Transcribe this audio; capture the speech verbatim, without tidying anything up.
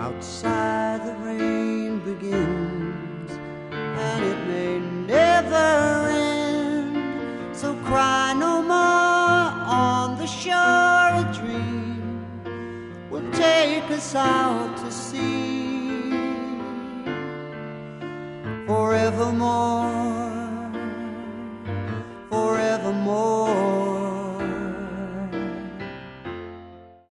outside the rain begins, and it may never end. So cry no more on the shore. A dream will take us out to sea forevermore.